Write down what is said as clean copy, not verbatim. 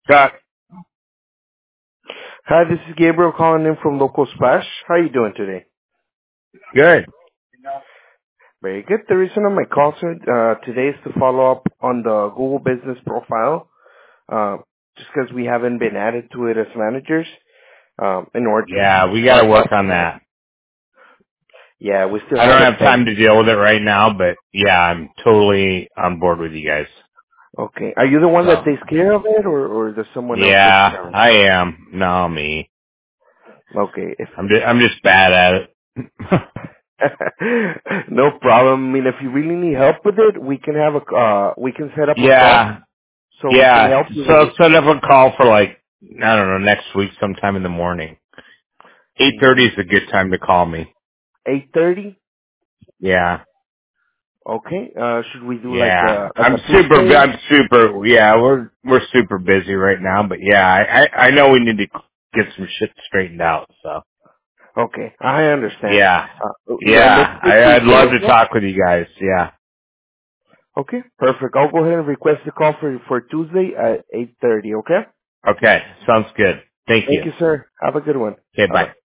Chuck, Hi, this is Gabriel calling in from Local Splash. How are you doing today? good. Very good. The reason of my call today is to follow up on the Google Business profile, uh, just because we haven't been added to it as managers. In order to Yeah, we got to start work on up, that. yeah, we still I don't haven't have time been. to deal with it right now, but yeah, I'm totally on board with you guys. Okay, are you the one that So, takes care of it, or does someone else take yeah, care of I am. No, me. it? Okay, if I'm just bad at it. no problem. I mean, if you really need help with it, we can have we can set up a call Yeah, so we can yeah. help you with So it. set up a call for like, I don't know, next week sometime in the morning. 8:30 is a good time to call me. 8:30. Yeah. Okay. Should we do like Yeah, a Tuesday? yeah, we're super busy right now, but yeah, I know we need to get some shit straightened out, so. Okay, I understand. Yeah. Let's Yeah. do I'd Tuesday, love to okay? talk with you guys. Yeah. Okay, perfect. I'll go ahead and request the call for Tuesday at 8:30. Okay. Okay. Sounds good. Thank Thank you. you, sir. Have a good one. Okay, Bye bye. bye.